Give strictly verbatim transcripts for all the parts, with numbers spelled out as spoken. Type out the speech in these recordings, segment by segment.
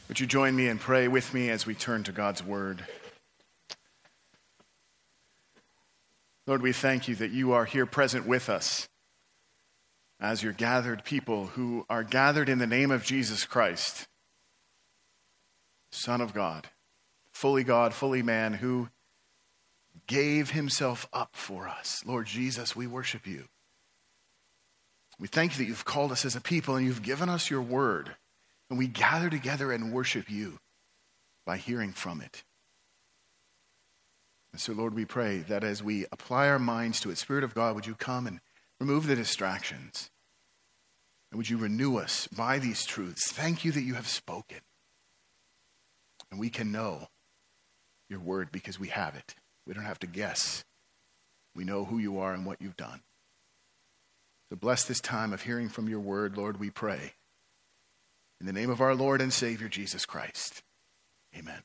Would you join me and pray with me as we turn to God's word? Lord, we thank you that you are here present with us as your gathered people who are gathered in the name of Jesus Christ, Son of God, fully God, fully man, who gave himself up for us. Lord Jesus, we worship you. We thank you that you've called us as a people and you've given us your word. And we gather together and worship you by hearing from it. And so, Lord, we pray that as we apply our minds to it, Spirit of God, would you come and remove the distractions? And would you renew us by these truths? Thank you that you have spoken. And we can know your word because we have it. We don't have to guess. We know who you are and what you've done. So bless this time of hearing from your word, Lord, we pray. In the name of our Lord and Savior, Jesus Christ. Amen.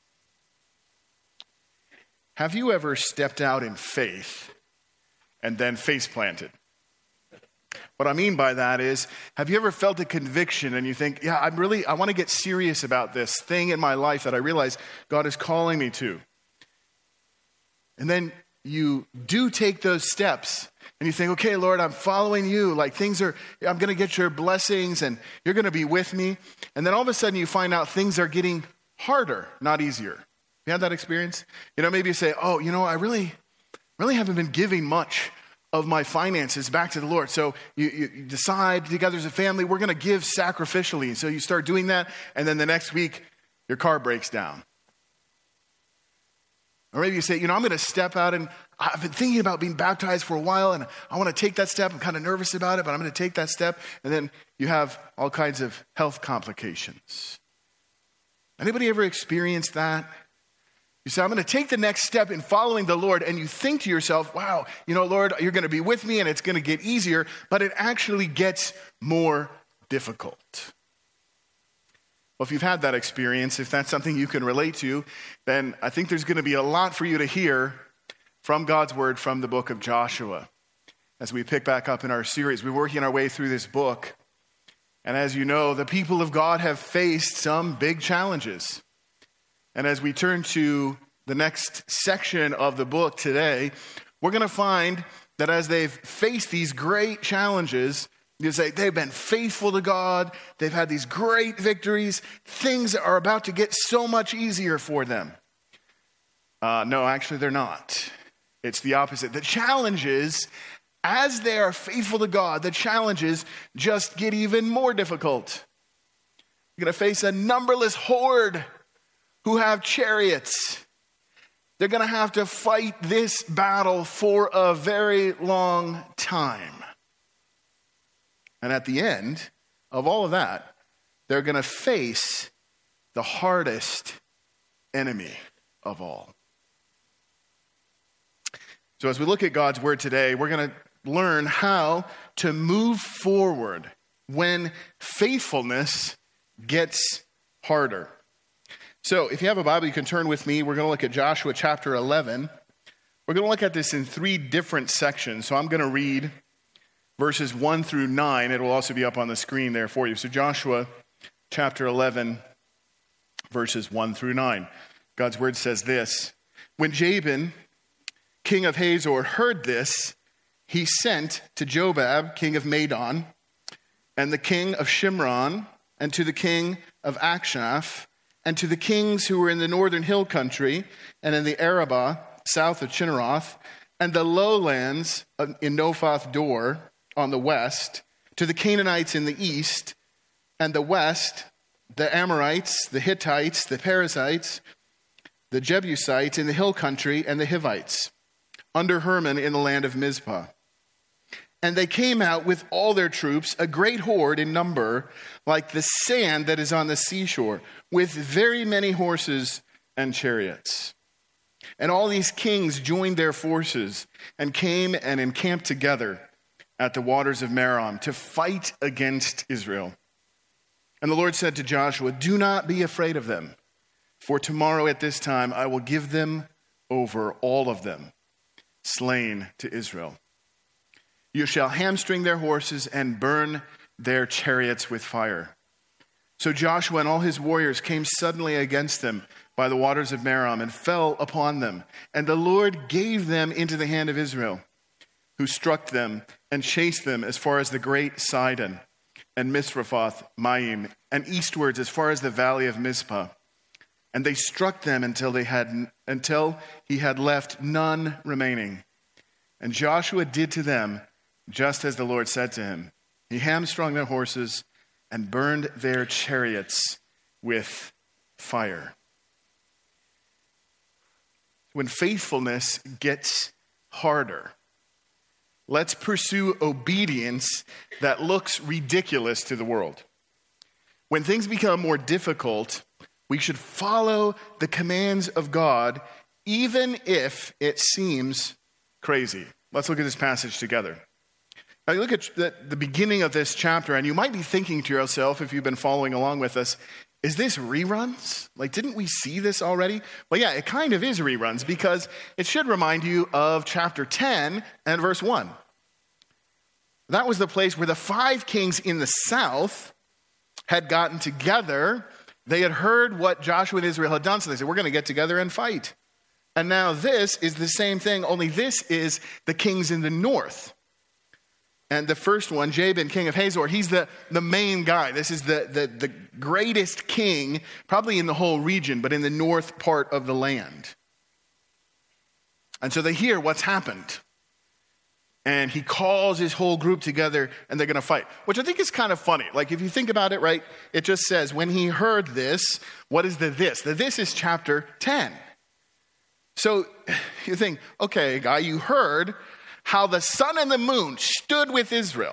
Have you ever stepped out in faith and then face planted? What I mean by that is, have you ever felt a conviction and you think, yeah, I'm really, I want to get serious about this thing in my life that I realize God is calling me to. And then you do take those steps and you think, okay, Lord, I'm following you. Like things are, I'm going to get your blessings and you're going to be with me. And then all of a sudden you find out things are getting harder, not easier. You had that experience? You know, maybe you say, oh, you know, I really, really haven't been giving much of my finances back to the Lord. So you, you decide together as a family, we're going to give sacrificially. So you start doing that. And then the next week, your car breaks down. Or maybe you say, you know, I'm going to step out and I've been thinking about being baptized for a while and I want to take that step. I'm kind of nervous about it, but I'm going to take that step. And then you have all kinds of health complications. Anybody ever experienced that? You say, I'm going to take the next step in following the Lord. And you think to yourself, wow, you know, Lord, you're going to be with me and it's going to get easier, but it actually gets more difficult. Well, if you've had that experience, if that's something you can relate to, then I think there's going to be a lot for you to hear from God's word from the book of Joshua. As we pick back up in our series, we're working our way through this book. And as you know, the people of God have faced some big challenges. And as we turn to the next section of the book today, we're going to find that as they've faced these great challenges, you say they've been faithful to God. They've had these great victories. Things are about to get so much easier for them. Uh, no, actually, they're not. It's the opposite. The challenges, as they are faithful to God, the challenges just get even more difficult. You're going to face a numberless horde who have chariots. They're going to have to fight this battle for a very long time. And at the end of all of that, they're going to face the hardest enemy of all. So as we look at God's word today, we're going to learn how to move forward when faithfulness gets harder. So if you have a Bible, you can turn with me. We're going to look at Joshua chapter eleven. We're going to look at this in three different sections. So I'm going to read verses one through nine. It will also be up on the screen there for you. So Joshua chapter eleven, verses one through nine. God's word says this: When Jabin, king of Hazor, heard this, he sent to Jobab, king of Madon, and the king of Shimron, and to the king of Akshaph, and to the kings who were in the northern hill country, and in the Arabah, south of Chinneroth, and the lowlands in Nophath Dor, on the west, to the Canaanites in the east, and the west, the Amorites, the Hittites, the Perizzites, the Jebusites in the hill country, and the Hivites, under Hermon in the land of Mizpah. And they came out with all their troops, a great horde in number, like the sand that is on the seashore, with very many horses and chariots. And all these kings joined their forces and came and encamped together at the waters of Merom to fight against Israel. And the Lord said to Joshua, "Do not be afraid of them, for tomorrow at this time I will give them over, all of them, slain to Israel. You shall hamstring their horses and burn their chariots with fire. So Joshua and all his warriors came suddenly against them by the waters of Merom and fell upon them. And the Lord gave them into the hand of Israel, who struck them and chased them as far as the great Sidon and Misrephoth Maim, and eastwards as far as the valley of Mizpah. And they struck them until they had until he had left none remaining. And Joshua did to them just as the Lord said to him. He hamstrung their horses and burned their chariots with fire. When faithfulness gets harder, let's pursue obedience that looks ridiculous to the world. When things become more difficult, we should follow the commands of God, even if it seems crazy. Let's look at this passage together. Now, you look at the, the beginning of this chapter, and you might be thinking to yourself, if you've been following along with us, is this reruns? Like, didn't we see this already? Well, yeah, it kind of is reruns, because it should remind you of chapter ten and verse one. That was the place where the five kings in the south had gotten together. They had heard what Joshua and Israel had done, so they said, we're going to get together and fight. And now this is the same thing, only this is the kings in the north. And the first one, Jabin, king of Hazor, he's the, the main guy. This is the, the, the greatest king, probably in the whole region, but in the north part of the land. And so they hear what's happened. And he calls his whole group together, and they're going to fight, which I think is kind of funny. Like, if you think about it, right, it just says, when he heard this, what is the this? The this is chapter ten. So you think, okay, guy, you heard how the sun and the moon stood with Israel,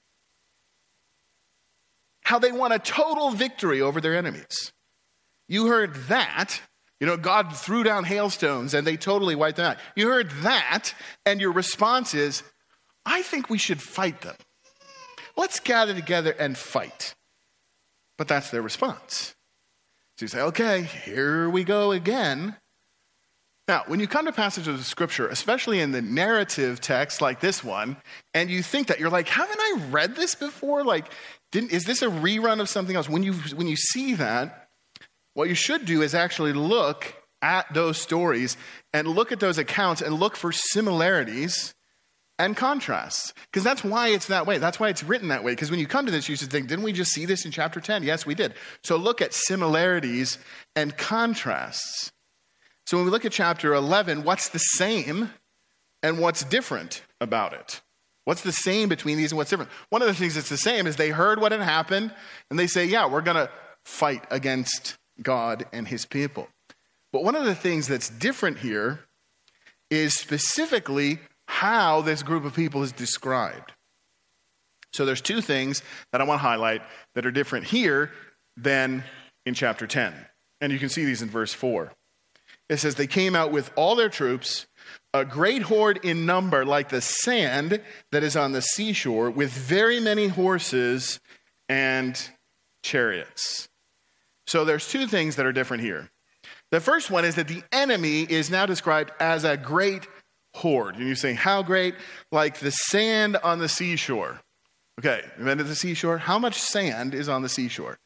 how they won a total victory over their enemies. You heard that. You know, God threw down hailstones and they totally wiped them out. You heard that, and your response is, I think we should fight them. Let's gather together and fight. But that's their response. So you say, okay, here we go again. Now, when you come to passages of Scripture, especially in the narrative text like this one, and you think that, you're like, haven't I read this before? Like, didn't, is this a rerun of something else? When you when you see that, what you should do is actually look at those stories and look at those accounts and look for similarities and contrasts. Because that's why it's that way. That's why it's written that way. Because when you come to this, you should think, didn't we just see this in chapter ten? Yes, we did. So look at similarities and contrasts. So when we look at chapter eleven, what's the same and what's different about it? What's the same between these and what's different? One of the things that's the same is they heard what had happened, and they say, yeah, we're going to fight against God and his people. But one of the things that's different here is specifically how this group of people is described. So there's two things that I want to highlight that are different here than in chapter ten. And you can see these in verse four. It says, they came out with all their troops, a great horde in number like the sand that is on the seashore, with very many horses and chariots. So there's two things that are different here. The first one is that the enemy is now described as a great horde. And you say, how great? Like the sand on the seashore. Okay, you've been to the seashore? How much sand is on the seashore?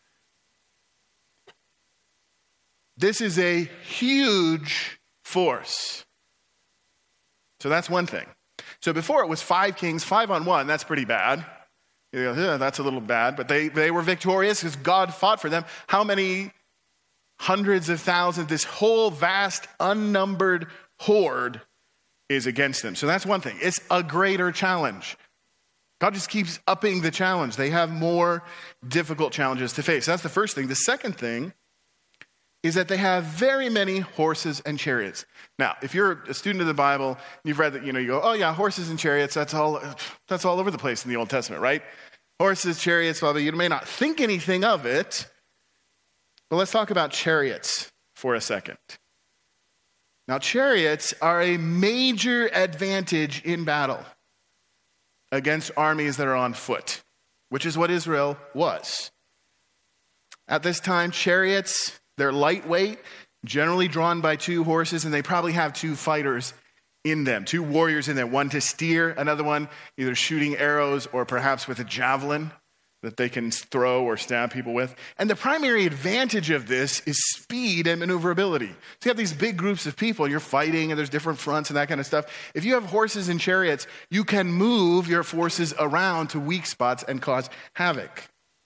This is a huge force. So that's one thing. So before it was five kings, five on one. That's pretty bad. You go, yeah, that's a little bad. But they, they were victorious because God fought for them. How many hundreds of thousands, this whole vast, unnumbered horde is against them. So that's one thing. It's a greater challenge. God just keeps upping the challenge. They have more difficult challenges to face. That's the first thing. The second thing is that they have very many horses and chariots. Now, if you're a student of the Bible, you've read that, you know, you go, oh yeah, horses and chariots, that's all that's all over the place in the Old Testament, right? Horses, chariots, well, you may not think anything of it, but let's talk about chariots for a second. Now, chariots are a major advantage in battle against armies that are on foot, which is what Israel was. At this time, chariots, they're lightweight, generally drawn by two horses, and they probably have two fighters in them, two warriors in there, one to steer, another one either shooting arrows or perhaps with a javelin. that they can throw or stab people with. And the primary advantage of this is speed and maneuverability. So you have these big groups of people, you're fighting, and there's different fronts and that kind of stuff. If you have horses and chariots, you can move your forces around to weak spots and cause havoc.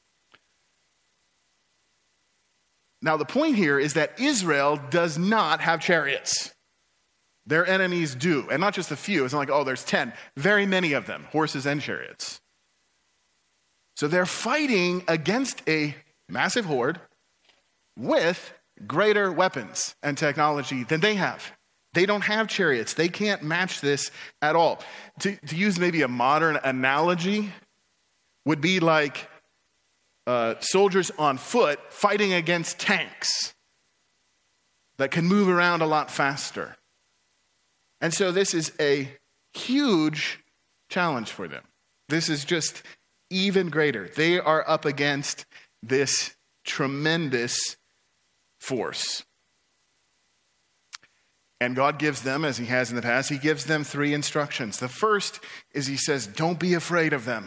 Now, the point here is that Israel does not have chariots. Their enemies do, and not just a few. It's not like, oh, there's ten. Very many of them, horses and chariots. So they're fighting against a massive horde with greater weapons and technology than they have. They don't have chariots. They can't match this at all. To, to use maybe a modern analogy would be like uh, soldiers on foot fighting against tanks that can move around a lot faster. And so this is a huge challenge for them. This is just even greater. They are up against this tremendous force. And God gives them, as he has in the past, he gives them three instructions. The first is he says, don't be afraid of them.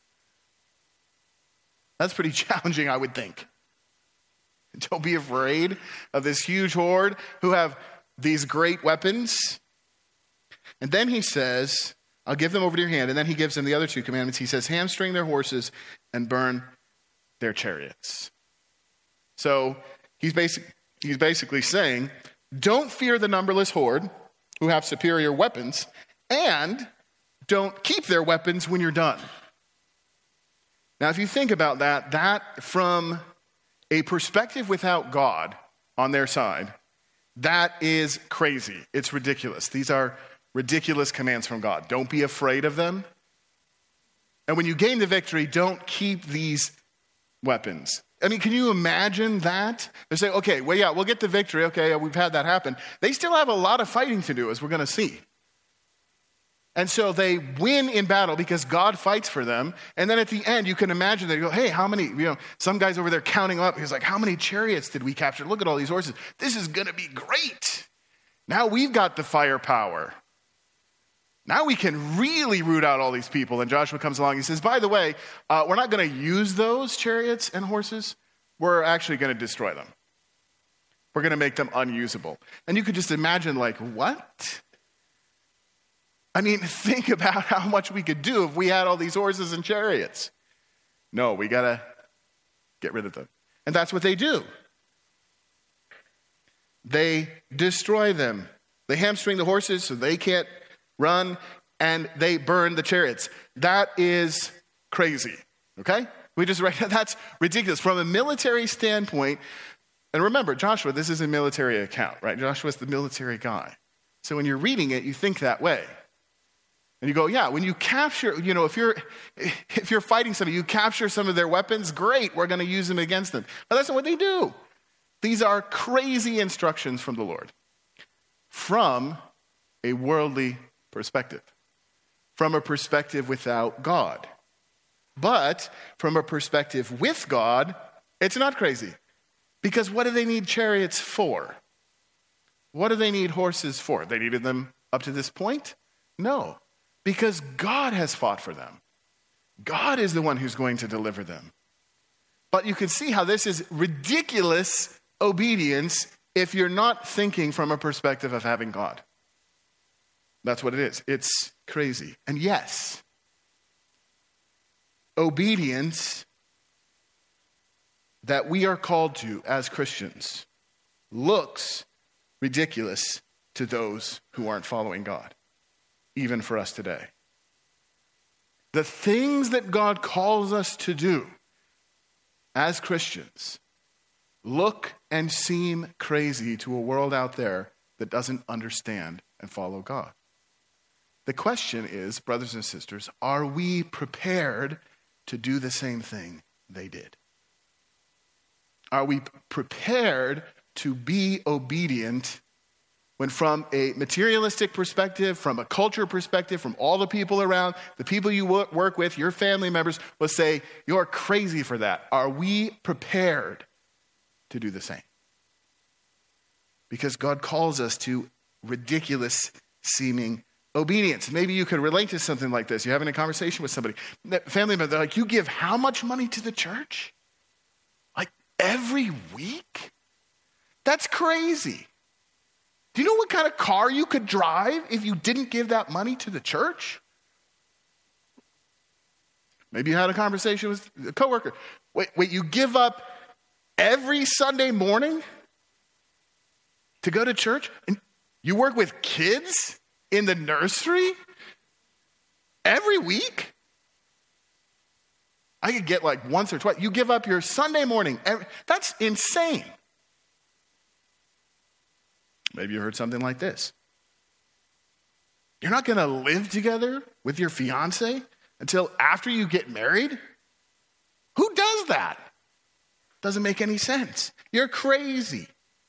That's pretty challenging, I would think. Don't be afraid of this huge horde who have these great weapons. And then he says, I'll give them over to your hand. And then he gives them the other two commandments. He says, hamstring their horses and burn their chariots. So he's, basic, he's basically saying, don't fear the numberless horde who have superior weapons, and don't keep their weapons when you're done. Now, if you think about that, that from a perspective without God on their side, that is crazy. It's ridiculous. These are ridiculous commands from God. Don't be afraid of them. And when you gain the victory, don't keep these weapons. I mean, can you imagine that? They say, okay, well, yeah, we'll get the victory. Okay, we've had that happen. They still have a lot of fighting to do, as we're going to see. And so they win in battle because God fights for them. And then at the end, you can imagine they go, hey, how many, you know, some guy's over there counting up. He's like, how many chariots did we capture? Look at all these horses. This is going to be great. Now we've got the firepower. Now we can really root out all these people. And Joshua comes along and he says, by the way, uh, we're not going to use those chariots and horses. We're actually going to destroy them. We're going to make them unusable. And you could just imagine, like, what? I mean, think about how much we could do if we had all these horses and chariots. No, we got to get rid of them. And that's what they do. They destroy them. They hamstring the horses so they can't run, and they burn the chariots. That is crazy, okay? We just write, that's ridiculous. From a military standpoint, and remember, Joshua, this is a military account, right? Joshua's the military guy. So when you're reading it, you think that way. And you go, yeah, when you capture, you know, if you're if you're fighting somebody, you capture some of their weapons, great, we're going to use them against them. But that's not what they do. These are crazy instructions from the Lord. From a worldly perspective. From a perspective without God. But from a perspective with God, it's not crazy. Because what do they need chariots for? What do they need horses for? They needed them up to this point? No. Because God has fought for them. God is the one who's going to deliver them. But you can see how this is ridiculous obedience if you're not thinking from a perspective of having God. That's what it is. It's crazy. And yes, obedience that we are called to as Christians looks ridiculous to those who aren't following God, even for us today. The things that God calls us to do as Christians look and seem crazy to a world out there that doesn't understand and follow God. The question is, brothers and sisters, are we prepared to do the same thing they did? Are we prepared to be obedient when from a materialistic perspective, from a culture perspective, from all the people around, the people you work with, your family members will say, you're crazy for that. Are we prepared to do the same? Because God calls us to ridiculous seeming obedience. Maybe you could relate to something like this. You're having a conversation with somebody, family member, they're like, you give how much money to the church? Like every week? That's crazy. Do you know what kind of car you could drive if you didn't give that money to the church? Maybe you had a conversation with a coworker. Wait, wait, you give up every Sunday morning to go to church? And you work with kids in the nursery every week? I could get like once or twice. You give up your Sunday morning. Every, that's insane. Maybe you heard something like this. You're not going to live together with your fiance until after you get married? Who does that? Doesn't make any sense. You're crazy.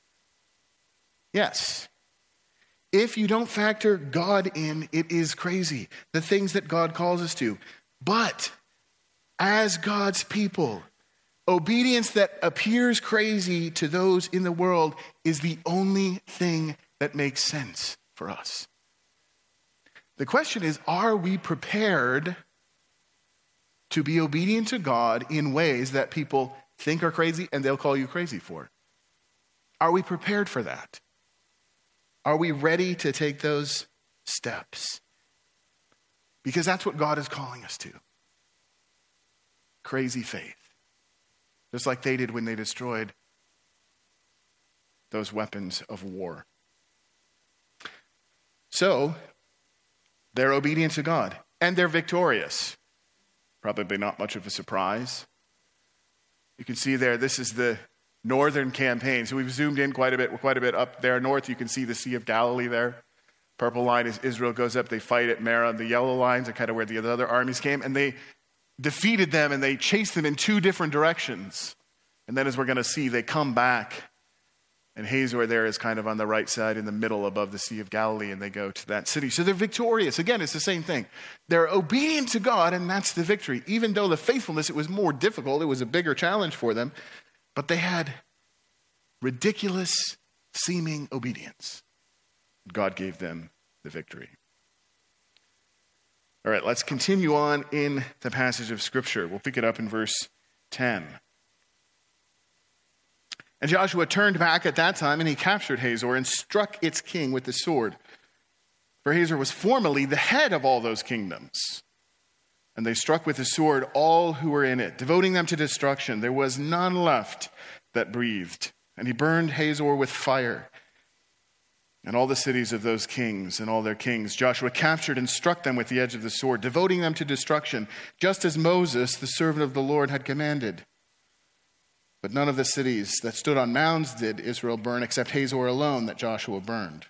Yes. If you don't factor God in, it is crazy. The things that God calls us to. But as God's people, obedience that appears crazy to those in the world is the only thing that makes sense for us. The question is, are we prepared to be obedient to God in ways that people think are crazy and they'll call you crazy for? Are we prepared for that? Are we ready to take those steps? Because that's what God is calling us to. Crazy faith. Just like they did when they destroyed those weapons of war. So, they're obedient to God. And they're victorious. Probably not much of a surprise. You can see there, this is the northern campaign. So we've zoomed in quite a bit. We're quite a bit up there north. You can see the Sea of Galilee there. Purple line is Israel goes up. They fight at Marah. The yellow lines are kind of where the other armies came. And they defeated them and they chased them in two different directions. And then as we're going to see, they come back. And Hazor there is kind of on the right side in the middle above the Sea of Galilee, and they go to that city. So they're victorious. Again, it's the same thing. They're obedient to God, and that's the victory. Even though the faithfulness, it was more difficult. It was a bigger challenge for them. But they had ridiculous seeming obedience. God gave them the victory. All right, let's continue on in the passage of Scripture. We'll pick it up in verse ten. And Joshua turned back at that time, and he captured Hazor and struck its king with the sword. For Hazor was formerly the head of all those kingdoms. And they struck with the sword all who were in it, devoting them to destruction. There was none left that breathed. And he burned Hazor with fire. And all the cities of those kings and all their kings Joshua captured and struck them with the edge of the sword, devoting them to destruction, just as Moses, the servant of the Lord, had commanded. But none of the cities that stood on mounds did Israel burn, except Hazor alone that Joshua burned.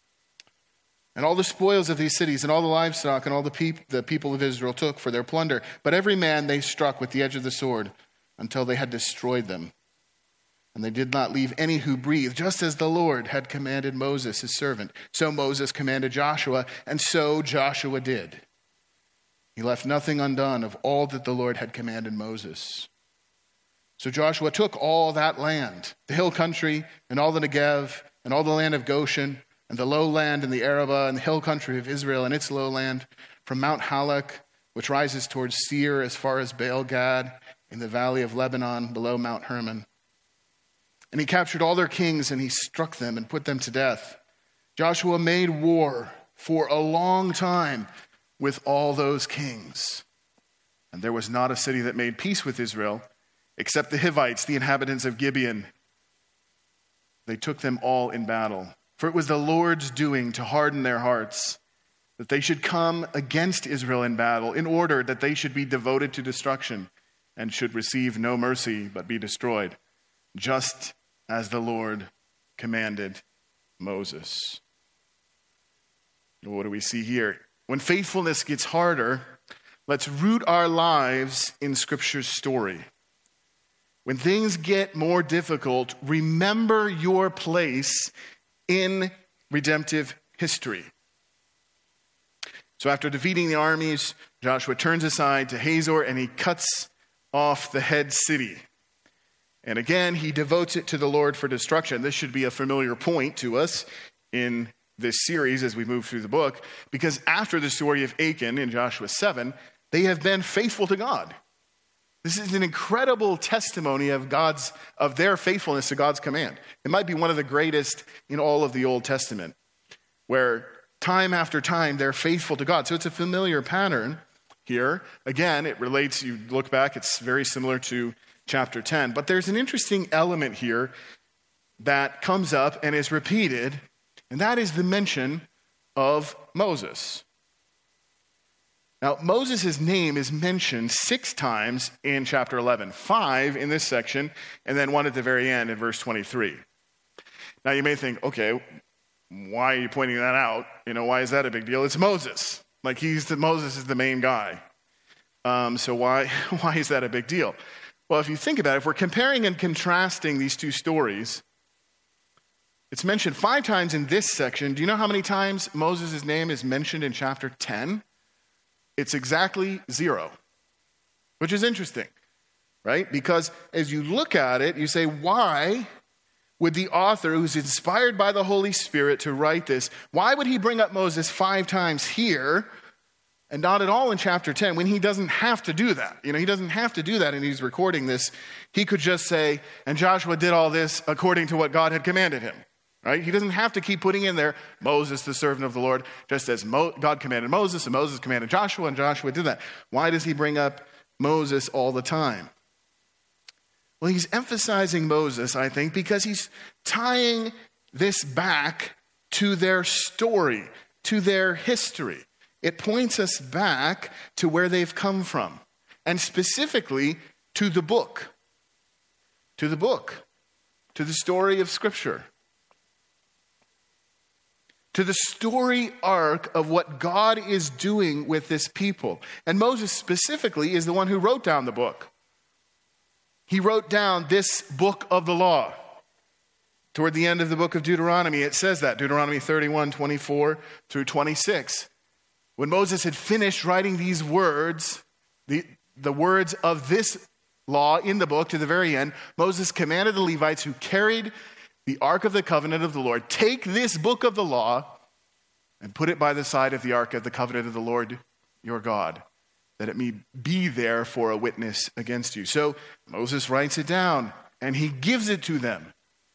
And all the spoils of these cities and all the livestock and all the, peop- the people of Israel took for their plunder. But every man they struck with the edge of the sword until they had destroyed them. And they did not leave any who breathed, just as the Lord had commanded Moses, his servant. So Moses commanded Joshua, and so Joshua did. He left nothing undone of all that the Lord had commanded Moses. So Joshua took all that land, the hill country, and all the Negev, and all the land of Goshen, and the lowland, and the Arabah, and the hill country of Israel, and its lowland, from Mount Halak, which rises towards Seir, as far as Baal Gad, in the valley of Lebanon, below Mount Hermon. And he captured all their kings, and he struck them and put them to death. Joshua made war for a long time with all those kings. And there was not a city that made peace with Israel, except the Hivites, the inhabitants of Gibeon. They took them all in battle. For it was the Lord's doing to harden their hearts, that they should come against Israel in battle, in order that they should be devoted to destruction, and should receive no mercy, but be destroyed, just as the Lord commanded Moses. What do we see here? When faithfulness gets harder, let's root our lives in Scripture's story. When things get more difficult, remember your place in redemptive history. So after defeating the armies, Joshua turns aside to Hazor and he cuts off the head city. And again, he devotes it to the Lord for destruction. This should be a familiar point to us in this series as we move through the book, because after the story of Achan in Joshua seven, they have been faithful to God. This is an incredible testimony of God's, of their faithfulness to God's command. It might be one of the greatest in all of the Old Testament, where time after time they're faithful to God. So it's a familiar pattern here. Again, it relates, you look back, it's very similar to chapter ten. But there's an interesting element here that comes up and is repeated, and that is the mention of Moses. Now, Moses' name is mentioned six times in chapter eleven, five in this section, and then one at the very end in verse twenty-three. Now, you may think, okay, why are you pointing that out? You know, why is that a big deal? It's Moses. Like, he's the, Moses is the main guy. Um, so why, why is that a big deal? Well, if you think about it, if we're comparing and contrasting these two stories, it's mentioned five times in this section. Do you know how many times Moses' name is mentioned in chapter ten? It's exactly zero, which is interesting, right? Because as you look at it, you say, why would the author, who's inspired by the Holy Spirit to write this, why would he bring up Moses five times here and not at all in chapter ten when he doesn't have to do that? You know, he doesn't have to do that, and he's recording this. He could just say, and Joshua did all this according to what God had commanded him. Right? He doesn't have to keep putting in there Moses, the servant of the Lord, just as Mo- God commanded Moses and Moses commanded Joshua and Joshua did that. Why does he bring up Moses all the time? Well, he's emphasizing Moses, I think, because he's tying this back to their story, to their history. It points us back to where they've come from, and specifically to the book, to the book, to the story of Scripture, to the story arc of what God is doing with this people. And Moses specifically is the one who wrote down the book. He wrote down this book of the law. Toward the end of the book of Deuteronomy, it says that, Deuteronomy thirty-one, twenty-four through twenty-six. When Moses had finished writing these words, the, the words of this law in the book to the very end, Moses commanded the Levites who carried the Ark of the Covenant of the Lord, take this book of the law and put it by the side of the Ark of the Covenant of the Lord your God, that it may be there for a witness against you. So Moses writes it down and he gives it to them.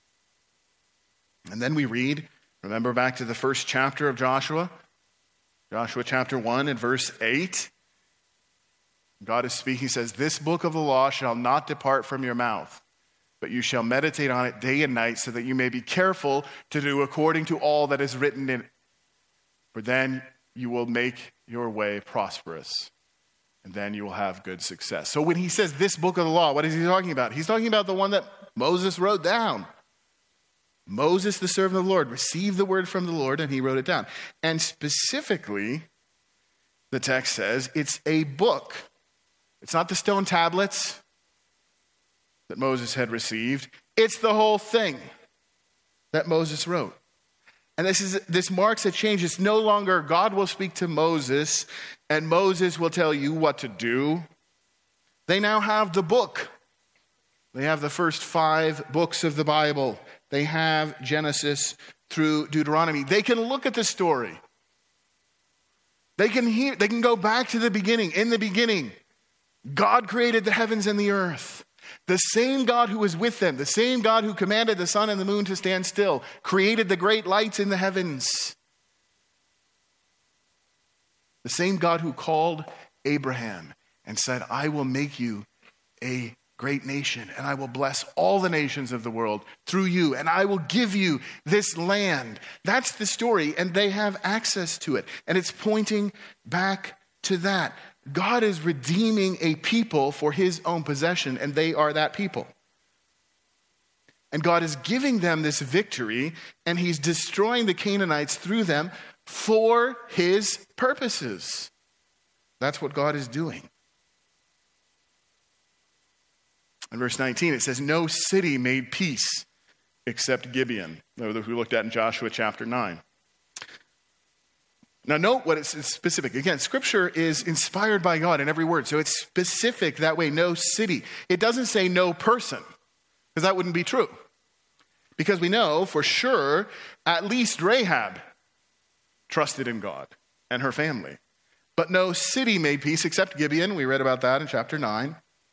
And then we read, remember back to the first chapter of Joshua, Joshua chapter one and verse eight. God is speaking, he says, this book of the law shall not depart from your mouth, but you shall meditate on it day and night so that you may be careful to do according to all that is written in it. For then you will make your way prosperous, and then you will have good success. So when he says this book of the law, what is he talking about? He's talking about the one that Moses wrote down. Moses, the servant of the Lord, received the word from the Lord, and he wrote it down. And specifically, the text says it's a book. It's not the stone tablets that Moses had received. It's the whole thing that Moses wrote. And this is this marks a change. It's no longer God will speak to Moses and Moses will tell you what to do. They now have the book. They have the first five books of the Bible. They have Genesis through Deuteronomy. They can look at the story. They can hear, they can go back to the beginning. In the beginning, God created the heavens and the earth. The same God who was with them, the same God who commanded the sun and the moon to stand still, created the great lights in the heavens. The same God who called Abraham and said, I will make you a great nation, and I will bless all the nations of the world through you, and I will give you this land. That's the story, and they have access to it. And it's pointing back to that. God is redeeming a people for his own possession, and they are that people. And God is giving them this victory, and he's destroying the Canaanites through them for his purposes. That's what God is doing. In verse nineteen, it says, no city made peace except Gibeon, that we looked at in Joshua chapter nine. Now note what it's specific. Again, Scripture is inspired by God in every word, so it's specific that way, no city. It doesn't say no person, because that wouldn't be true. Because we know for sure at least Rahab trusted in God and her family. But no city made peace except Gibeon. We read about that in chapter nine.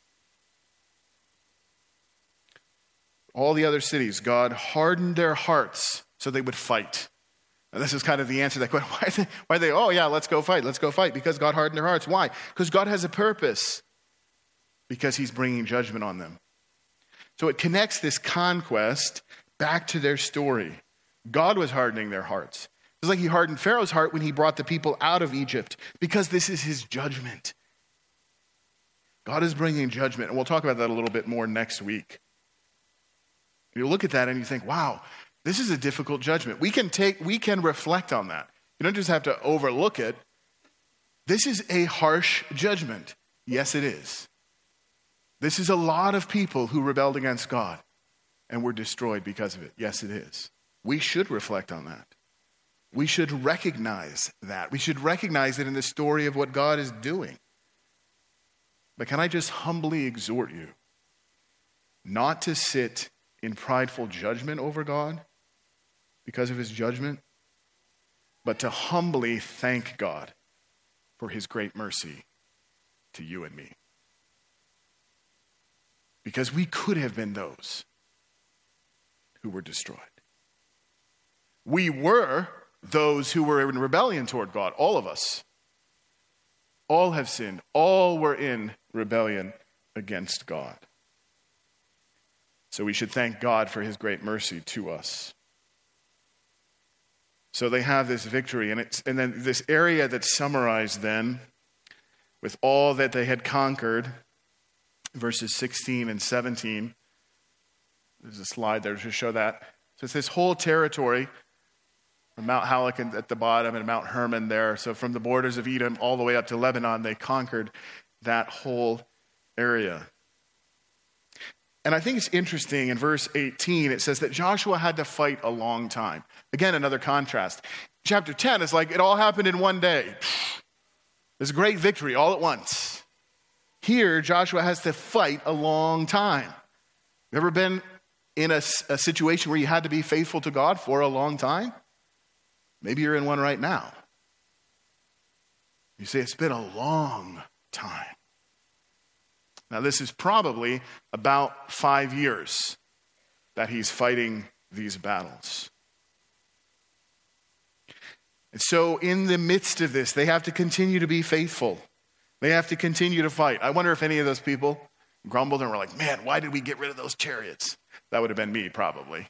All the other cities, God hardened their hearts so they would fight. And this is kind of the answer to that question. Why are they, why are they, oh yeah, let's go fight, let's go fight. Because God hardened their hearts. Why? Because God has a purpose. Because he's bringing judgment on them. So it connects this conquest back to their story. God was hardening their hearts. It's like he hardened Pharaoh's heart when he brought the people out of Egypt, because this is his judgment. God is bringing judgment, and we'll talk about that a little bit more next week. You look at that and you think, wow, this is a difficult judgment. We can take, we can reflect on that. You don't just have to overlook it. This is a harsh judgment. Yes, it is. This is a lot of people who rebelled against God and were destroyed because of it. Yes, it is. We should reflect on that. We should recognize that. We should recognize it in the story of what God is doing. But can I just humbly exhort you not to sit in prideful judgment over God because of his judgment, but to humbly thank God for his great mercy to you and me. Because we could have been those who were destroyed. We were those who were in rebellion toward God, all of us. All have sinned. All were in rebellion against God. So we should thank God for his great mercy to us. So they have this victory, and it's and then this area that's summarized then with all that they had conquered, verses sixteen and seventeen. There's a slide there to show that. So it's this whole territory, from Mount Halak at the bottom and Mount Hermon there. So from the borders of Edom all the way up to Lebanon, they conquered that whole area. And I think it's interesting, in verse eighteen, it says that Joshua had to fight a long time. Again, another contrast. Chapter ten is like it all happened in one day. There's a great victory all at once. Here, Joshua has to fight a long time. You ever been in a, a situation where you had to be faithful to God for a long time? Maybe you're in one right now. You say, it's been a long time. Now, this is probably about five years that he's fighting these battles. And so in the midst of this, they have to continue to be faithful. They have to continue to fight. I wonder if any of those people grumbled and were like, man, why did we get rid of those chariots? That would have been me, probably.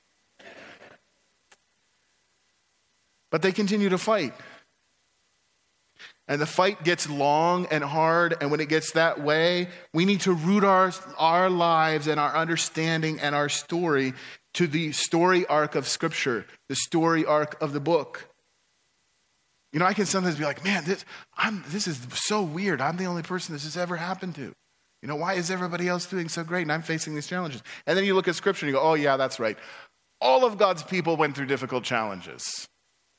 But they continue to fight. And the fight gets long and hard, and when it gets that way, we need to root our, our lives and our understanding and our story to the story arc of Scripture, the story arc of the book. You know, I can sometimes be like, man, this, I'm, this is so weird. I'm the only person this has ever happened to. You know, why is everybody else doing so great and I'm facing these challenges? And then you look at Scripture and you go, oh yeah, that's right. All of God's people went through difficult challenges.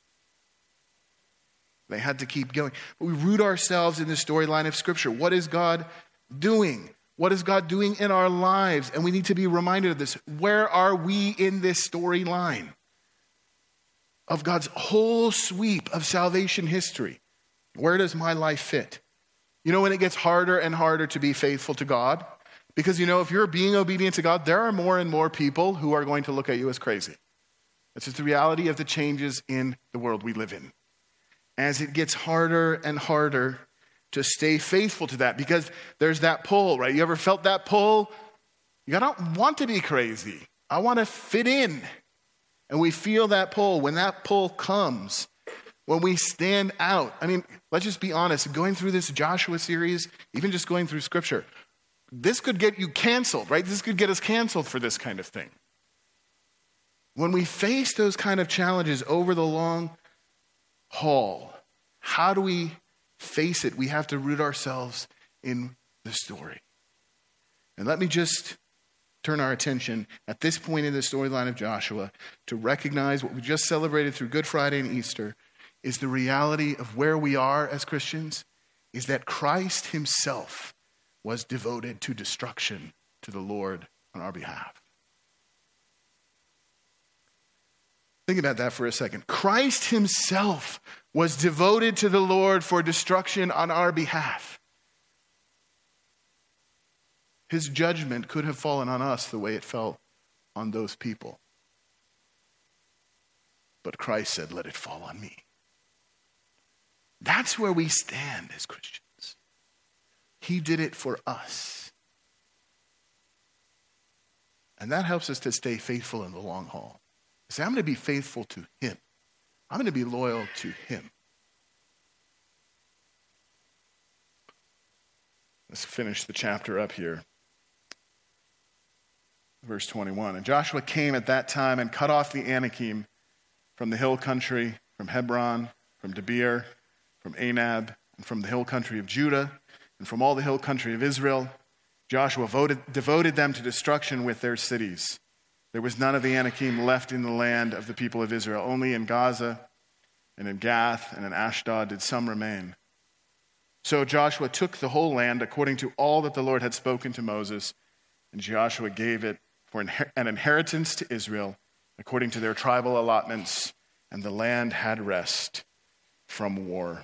They had to keep going. But we root ourselves in the storyline of Scripture. What is God doing? What is God doing in our lives? And we need to be reminded of this. Where are we in this storyline of God's whole sweep of salvation history? Where does my life fit? You know, when it gets harder and harder to be faithful to God, because, you know, if you're being obedient to God, there are more and more people who are going to look at you as crazy. It's just the reality of the changes in the world we live in. As it gets harder and harder to stay faithful to that, because there's that pull, right? You ever felt that pull? You don't want to be crazy. I want to fit in. And we feel that pull. When that pull comes, when we stand out. I mean, let's just be honest. Going through this Joshua series, even just going through Scripture, this could get you canceled, right? This could get us canceled for this kind of thing. When we face those kind of challenges over the long haul, how do we face it? We have to root ourselves in the story. And let me just turn our attention at this point in the storyline of Joshua to recognize what we just celebrated through Good Friday and Easter is the reality of where we are as Christians is that Christ himself was devoted to destruction to the Lord on our behalf. Think about that for a second. Christ himself was devoted to the Lord for destruction on our behalf. His judgment could have fallen on us the way it fell on those people. But Christ said, let it fall on me. That's where we stand as Christians. He did it for us. And that helps us to stay faithful in the long haul. Say, I'm going to be faithful to him. I'm going to be loyal to him. Let's finish the chapter up here. Verse twenty-one. And Joshua came at that time and cut off the Anakim from the hill country, from Hebron, from Debir, from Anab, and from the hill country of Judah, and from all the hill country of Israel. Joshua voted, devoted them to destruction with their cities. There was none of the Anakim left in the land of the people of Israel. Only in Gaza and in Gath and in Ashdod did some remain. So Joshua took the whole land according to all that the Lord had spoken to Moses, and Joshua gave it for an inheritance to Israel according to their tribal allotments, and the land had rest from war.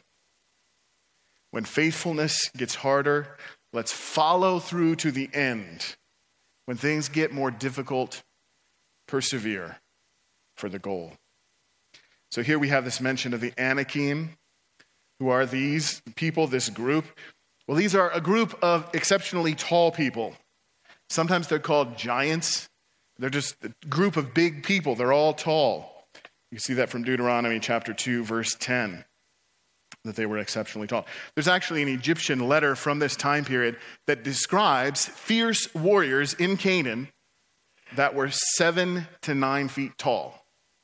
When faithfulness gets harder, let's follow through to the end. When things get more difficult, persevere for the goal. So here we have this mention of the Anakim. Who are these people, this group? Well, these are a group of exceptionally tall people. Sometimes they're called giants. They're just a group of big people. They're all tall. You see that from Deuteronomy chapter two, verse ten, that they were exceptionally tall. There's actually an Egyptian letter from this time period that describes fierce warriors in Canaan that were seven to nine feet tall.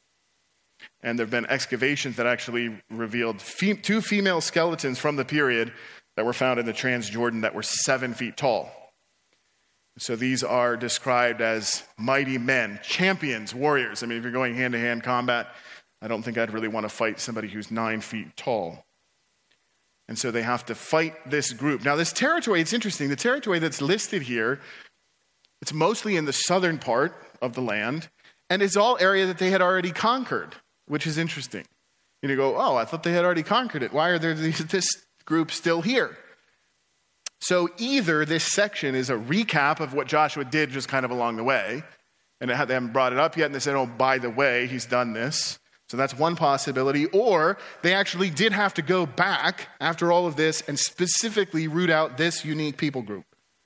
And there have been excavations that actually revealed fe- two female skeletons from the period that were found in the Transjordan that were seven feet tall. So these are described as mighty men, champions, warriors. I mean, if you're going hand-to-hand combat, I don't think I'd really want to fight somebody who's nine feet tall. And so they have to fight this group. Now, this territory, it's interesting. The territory that's listed here, it's mostly in the southern part of the land, and it's all area that they had already conquered, which is interesting. And you go, oh, I thought they had already conquered it. Why are there these, this group still here? So either this section is a recap of what Joshua did just kind of along the way, and they haven't brought it up yet, and they said, oh, by the way, he's done this. So that's one possibility. Or they actually did have to go back after all of this and specifically root out this unique people group.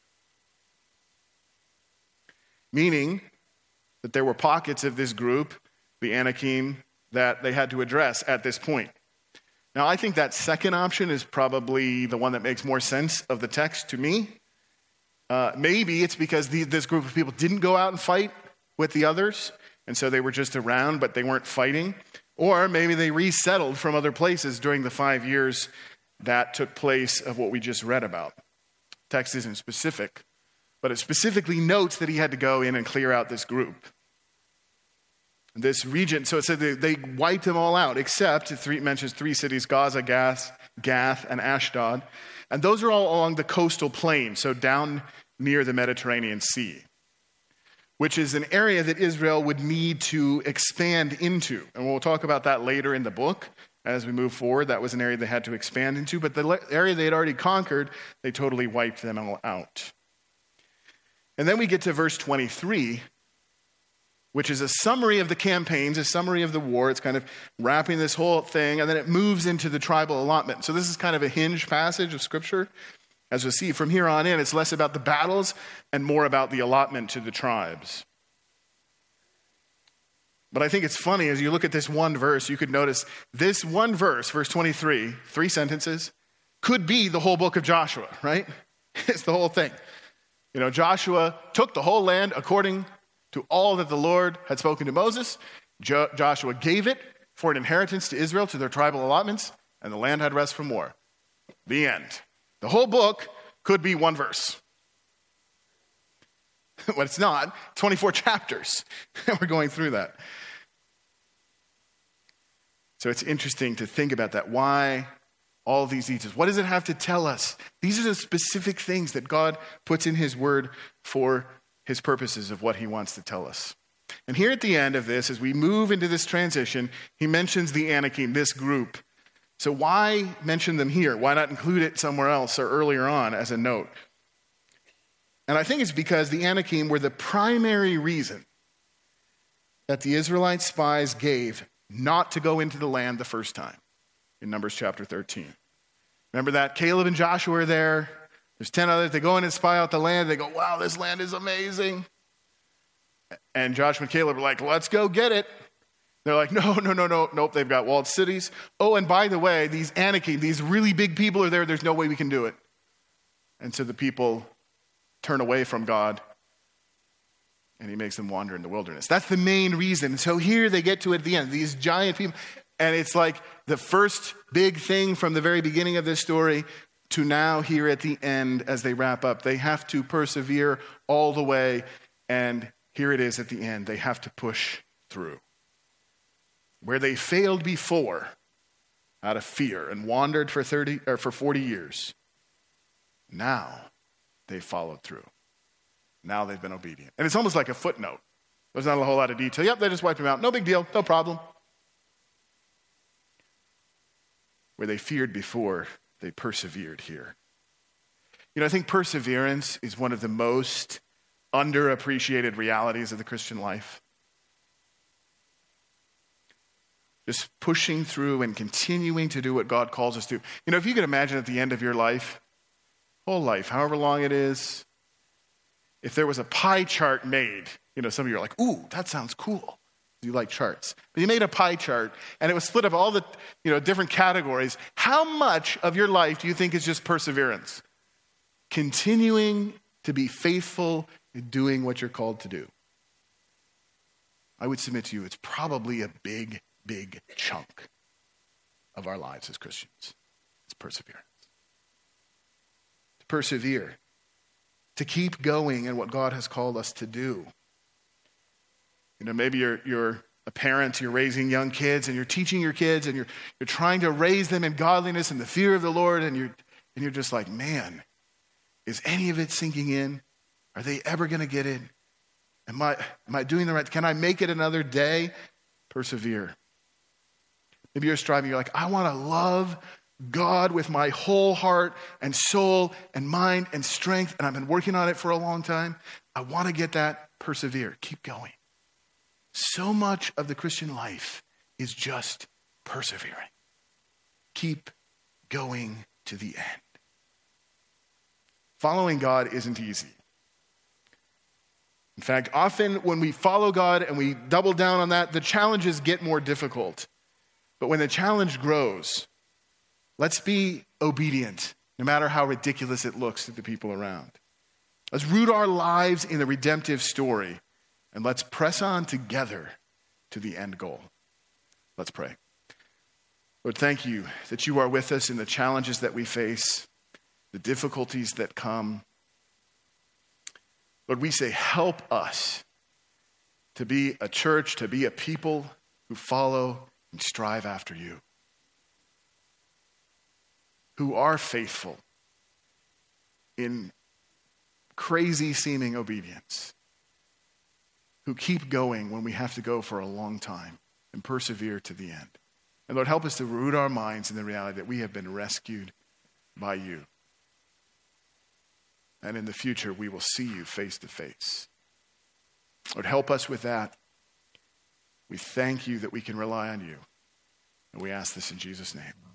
Meaning that there were pockets of this group, the Anakim, that they had to address at this point. Now, I think that second option is probably the one that makes more sense of the text to me. Uh, maybe it's because the, this group of people didn't go out and fight with the others, and so they were just around, but they weren't fighting. Or maybe they resettled from other places during the five years that took place of what we just read about. The text isn't specific, but it specifically notes that he had to go in and clear out this group. This region, so it said they, they wiped them all out, except it three, mentions three cities, Gaza, Gath, Gath, and Ashdod. And those are all along the coastal plain, so down near the Mediterranean Sea, which is an area that Israel would need to expand into. And we'll talk about that later in the book as we move forward. That was an area they had to expand into, but the area they had already conquered, they totally wiped them all out. And then we get to verse twenty-three, which is a summary of the campaigns, a summary of the war. It's kind of wrapping this whole thing, and then it moves into the tribal allotment. So this is kind of a hinge passage of Scripture. As we'll see, from here on in, it's less about the battles and more about the allotment to the tribes. But I think it's funny, as you look at this one verse, you could notice this one verse, verse twenty-three, three sentences, could be the whole book of Joshua, right? It's the whole thing. You know, Joshua took the whole land according to all that the Lord had spoken to Moses. Jo- Joshua gave it for an inheritance to Israel, to their tribal allotments, and the land had rest from war. The end. The whole book could be one verse. But it's not. twenty-four chapters. We're going through that. So it's interesting to think about that. Why all these details? What does it have to tell us? These are the specific things that God puts in his word for his purposes of what he wants to tell us. And here at the end of this, as we move into this transition, he mentions the Anakim, this group. So why mention them here? Why not include it somewhere else or earlier on as a note? And I think it's because the Anakim were the primary reason that the Israelite spies gave not to go into the land the first time in Numbers chapter thirteen. Remember that? Caleb and Joshua are there. There's ten others. They go in and spy out the land. They go, wow, this land is amazing. And Joshua and Caleb are like, let's go get it. They're like, no, no, no, no, nope, they've got walled cities. Oh, and by the way, these Anakim, these really big people are there. There's no way we can do it. And so the people turn away from God, and he makes them wander in the wilderness. That's the main reason. So here they get to it at the end, these giant people. And it's like the first big thing from the very beginning of this story to now here at the end as they wrap up. They have to persevere all the way, and here it is at the end. They have to push through. Where they failed before out of fear and wandered for thirty or for forty years, now they followed through. Now they've been obedient. And it's almost like a footnote. There's not a whole lot of detail. Yep, they just wiped them out. No big deal. No problem. Where they feared before, they persevered here. You know, I think perseverance is one of the most underappreciated realities of the Christian life. Just pushing through and continuing to do what God calls us to. You know, if you could imagine at the end of your life, whole life, however long it is, if there was a pie chart made, you know, some of you are like, ooh, that sounds cool. You like charts. But you made a pie chart, and it was split up all the, you know, different categories. How much of your life do you think is just perseverance? Continuing to be faithful in doing what you're called to do. I would submit to you, it's probably a big, big chunk of our lives as Christians. It's perseverance. To persevere. To keep going in what God has called us to do. You know, maybe you're you're a parent, you're raising young kids, and you're teaching your kids, and you're you're trying to raise them in godliness and the fear of the Lord, and you're and you're just like, man, is any of it sinking in? Are they ever going to get it? Am I am I doing the right? Can I make it another day? Persevere. Maybe you're striving. You're like, I want to love God with my whole heart and soul and mind and strength, and I've been working on it for a long time. I want to get that. Persevere. Keep going. So much of the Christian life is just persevering. Keep going to the end. Following God isn't easy. In fact, often when we follow God and we double down on that, the challenges get more difficult. But when the challenge grows, let's be obedient, no matter how ridiculous it looks to the people around. Let's root our lives in the redemptive story. And let's press on together to the end goal. Let's pray. Lord, thank you that you are with us in the challenges that we face, the difficulties that come. Lord, we say, help us to be a church, to be a people who follow and strive after you, who are faithful in crazy seeming obedience, who keep going when we have to go for a long time and persevere to the end. And Lord, help us to root our minds in the reality that we have been rescued by you. And in the future, we will see you face to face. Lord, help us with that. We thank you that we can rely on you. And we ask this in Jesus' name.